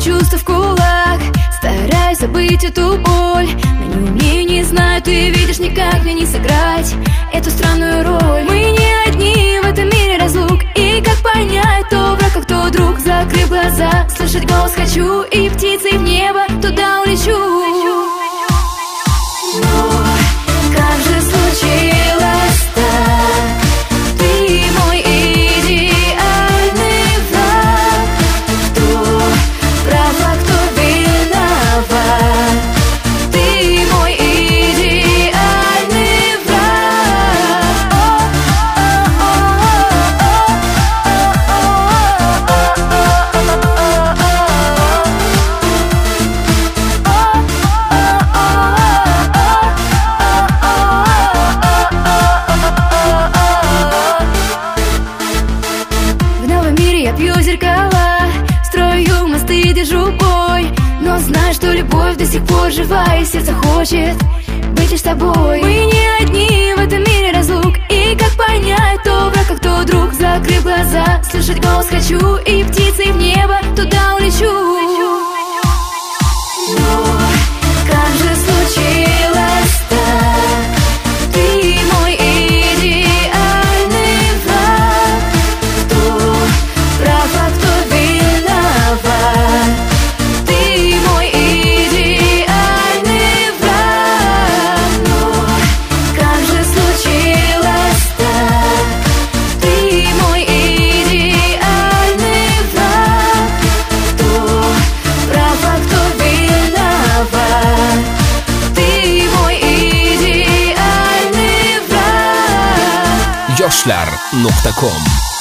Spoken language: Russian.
чувства в кулак, стараюсь забыть эту боль, но не умею, не знаю, ты видишь, никак мне не сыграть эту странную роль. Мы не одни в этом мире разлук, и как понять, то враг, а кто друг? Закрыв глаза, слышать голос хочу, и птицей в небо туда улечу. Но как же случилось так? Ты мой идеальный враг. Кто прав, а кто виноват? Ты мой идеальный враг. В новом мире я пью зеркала, строю мосты, держу бой, но знаю, что любовь до сих пор жива, и сердце хочет быть лишь тобой. Мы не одни в этом мире разлук, и как понять, то враг, а кто друг? Закрыв глаза, слышать голос хочу, и птицей в небо туда улечу. Но как же случилось так? Ты мой идеальный враг. Кто прав, а кто виноват? Ты мой идеальный враг. Но как же случилось так? Ты мой идеальный враг. Кто прав, а кто виноват? Ты мой идеальный враг. Yoshlar.com